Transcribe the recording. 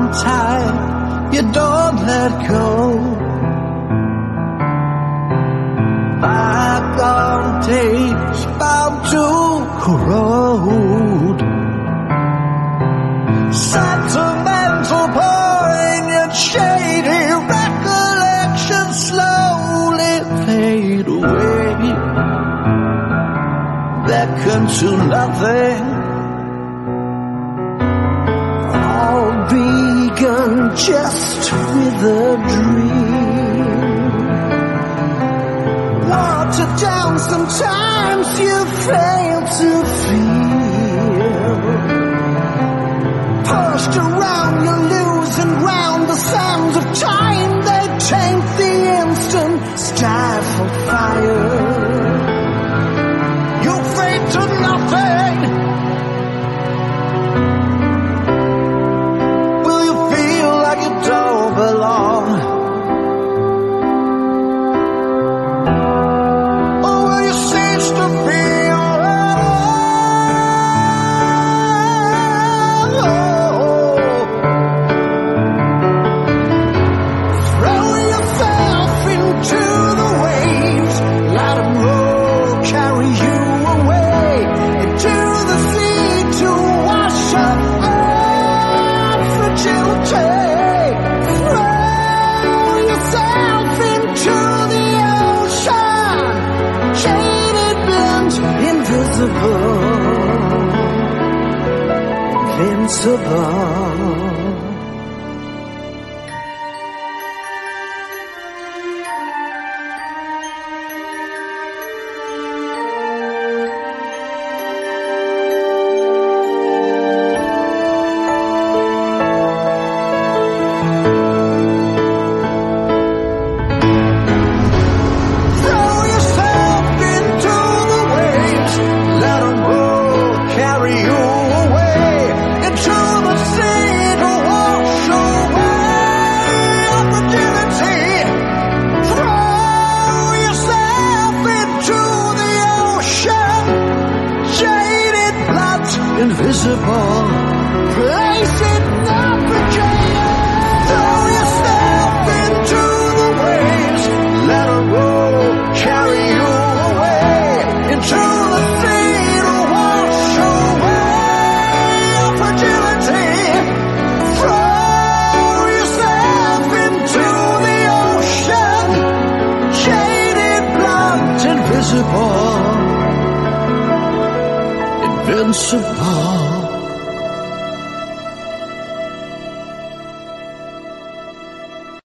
tight, you don't let go. Bygone days bound to corrode. Sentimental poignant shady recollections slowly fade away. Beckon to nothing. All begun just with a dream. Watered down, sometimes you fail to feel. Pushed around, you're losing ground. The sands of time, they taint the instant, stifle fire. You fade to nothing. Will you feel like you don't belong? Or will you cease to feel alone? Throw yourself into the waves, let them roll, carry you away into the sea to wash up all fragility. Throw yourself into the ocean, shaded, blunt, invisible, invincible. Throw yourself into the waves, let them roll, carry you away into the sea to wash away your fragility. Throw yourself into the ocean, jaded, blunt, invisible, place it navigated. Throw yourself into the waves, let them roll, carry you away into the sea to wash away your fragility. Throw yourself into the ocean, jaded, blunt, invisible, invincible.